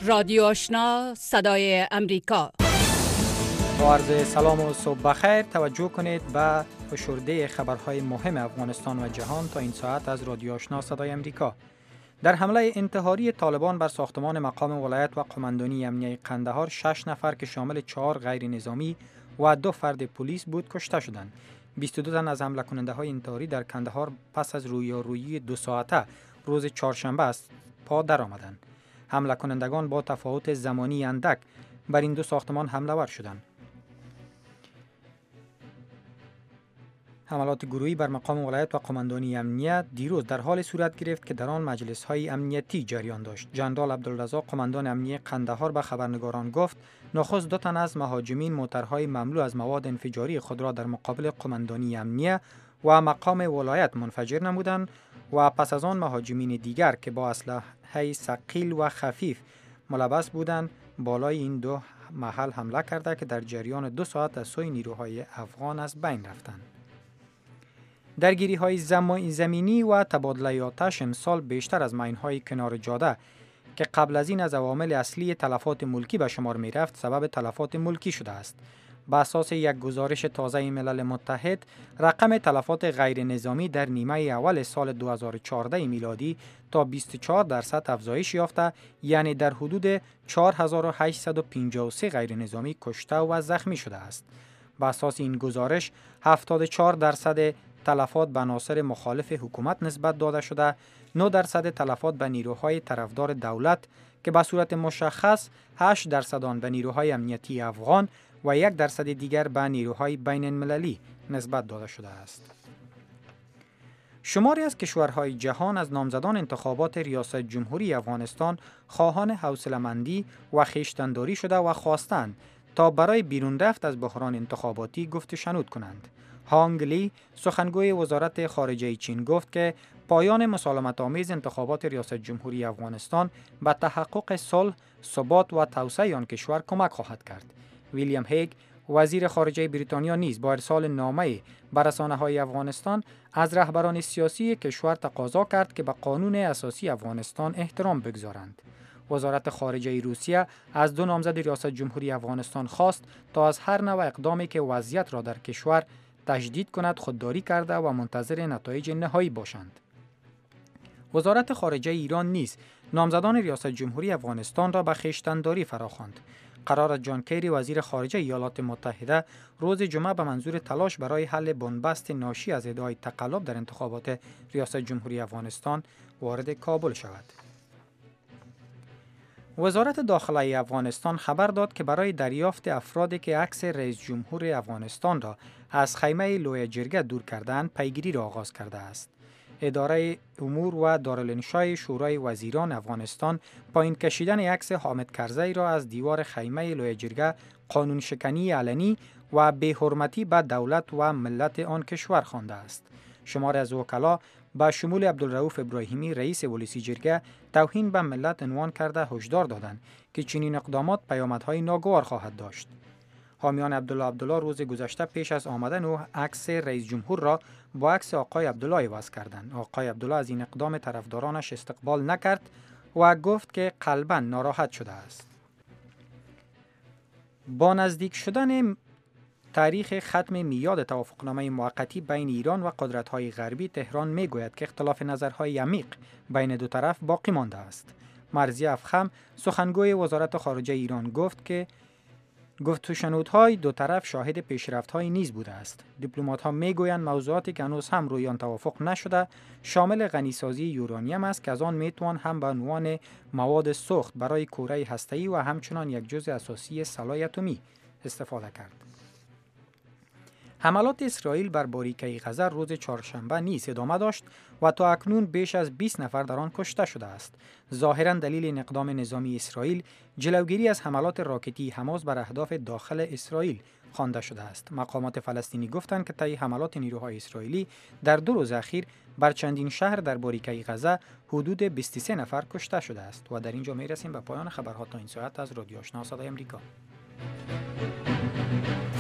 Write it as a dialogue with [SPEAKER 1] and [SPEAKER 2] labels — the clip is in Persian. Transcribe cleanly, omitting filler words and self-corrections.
[SPEAKER 1] رادیو آشنا صدای امریکا.
[SPEAKER 2] با عرض سلام و صبح بخیر. توجه کنید به فشرده خبرهای مهم افغانستان و جهان تا این ساعت از رادیو آشنا صدای امریکا. در حمله انتحاری طالبان بر ساختمان مقام ولایت و قماندانی امنیه قندهار 6 نفر که شامل 4 غیر نظامی و 2 فرد پلیس بود کشته شدند. 22 تن از حمله کننده های انتحاری در قندهار پس از رویارویی 2 ساعته روز چهارشنبه است پا درآمدند. حمله کنندگان با تفاوت زمانی اندک بر این 2 ساختمان حمله ور شدند. حملات گروهی بر مقام ولایت و قماندانی امنیت دیروز در حال صورت گرفت که در آن مجلس‌های امنیتی جریان داشت. جنرال عبدالرزاق قماندان امنیه قندهار به خبرنگاران گفت نخست 2 تن از مهاجمین موترهای مملو از مواد انفجاری خود را در مقابل قماندانی امنیه و مقام ولایت منفجر نمودند و پس از آن مهاجمین دیگر که با اسلحه ثقیل و خفیف ملبس بودند بالای این 2 محل حمله کرده که در جریان 2 ساعت از سوی نیروهای افغان از بین رفتند. درگیری‌های زمینی و تبادله آتش امسال بیشتر از ماین‌های کنار جاده که قبل از این از عوامل اصلی تلفات ملکی به شمار می‌رفت سبب تلفات ملکی شده است. بر اساس یک گزارش تازه ملل متحد، رقم تلفات غیر نظامی در نیمه اول سال 2014 میلادی تا 24% افزایش یافته، یعنی در حدود 4853 غیر نظامی کشته و زخمی شده است. بر اساس این گزارش 74% تلفات به عناصر مخالف حکومت نسبت داده شده، 9% تلفات به نیروهای طرفدار دولت که به صورت مشخص 8% آن به نیروهای امنیتی افغان و 1% دیگر به نیروهای بین المللی نسبت داده شده است. شماری از کشورهای جهان از نامزدان انتخابات ریاست جمهوری افغانستان خواهان حوصله‌مندی و خویشتن‌داری شده و خواستند تا برای بیرون رفت از بحران انتخاباتی گفت شنود کنند. هانگ لی سخنگوی وزارت خارجه چین گفت که پایان مسالمت‌آمیز انتخابات ریاست جمهوری افغانستان به تحقق صلح، ثبات و توسعه آن کشور کمک خواهد کرد. ویلیام هیگ وزیر خارجه بریتانیا نیز با ارسال نامه به رسانه‌های افغانستان از رهبران سیاسی کشور تقاضا کرد که به قانون اساسی افغانستان احترام بگذارند. وزارت خارجه روسیه از 2 نامزد ریاست جمهوری افغانستان خواست تا از هر نوع اقدامی که وضعیت را در کشور تجدید کند خودداری کرده و منتظر نتایج نهایی باشند. وزارت خارجه ایران نیز نامزدان ریاست جمهوری افغانستان را به خویشتن‌داری فراخواند. قرار است جان کری وزیر خارجه ایالات متحده روز جمعه به منظور تلاش برای حل بنبست ناشی از ادعای تقلب در انتخابات ریاست جمهوری افغانستان وارد کابل شود. وزارت داخلی افغانستان خبر داد که برای دریافت افرادی که عکس رئیس جمهور افغانستان را از خیمه لوی جرگه دور کردند پیگیری را آغاز کرده است. اداره امور و دارالانشای شورای وزیران افغانستان پایین کشیدن عکس حامد کرزی را از دیوار خیمه لوی جرگه قانون شکنی علنی و بی‌حرمتی به دولت و ملت آن کشور خوانده است. شمار از وکلا با شمول عبدالرؤوف ابراهیمی رئیس ولسی جرگه توهین به ملت عنوان کرده هشدار دادند که چنین اقدامات پیامدهای ناگوار خواهد داشت. حامیان عبدالله روز گذشته پیش از آمدن او عکس رئیس جمهور را با عکس آقای عبدالله عوض کردند. آقای عبدالله از این اقدام طرفدارانش استقبال نکرد و گفت که قلباً ناراحت شده است. با نزدیک شدن تاریخ ختم میعاد توافقنامه موقتی بین ایران و قدرت‌های غربی، تهران می‌گوید که اختلاف نظرهای عمیق بین 2 طرف باقی مانده است. مرضیه افخم سخنگوی وزارت خارجه ایران گفت که گفت‌وشنودهای 2 طرف شاهد پیشرفت‌های نیز بوده است. دیپلمات‌ها می‌گویند موضوعاتی که هنوز هم روی آن توافق نشده شامل غنیسازی یورانیم است که از آن میتوان هم به عنوان مواد سوخت برای کوره هسته‌ای و همچنان یک جزء اساسی سلاح اتمی استفاده کرد. حملات اسرائیل بر باریکه غزه روز چهارشنبه نیز ادامه داشت و تا اکنون بیش از 20 نفر در آن کشته شده است. ظاهراً دلیل این اقدام نظامی اسرائیل جلوگیری از حملات راکتی حماس بر اهداف داخل اسرائیل خوانده شده است. مقامات فلسطینی گفتند که طی حملات نیروهای اسرائیلی در 2 روز اخیر بر چندین شهر در باریکه غزه حدود 23 نفر کشته شده است. و در اینجا میرسیم به پایان خبرها تا این ساعت از رادیو آشنا صدای امریکا.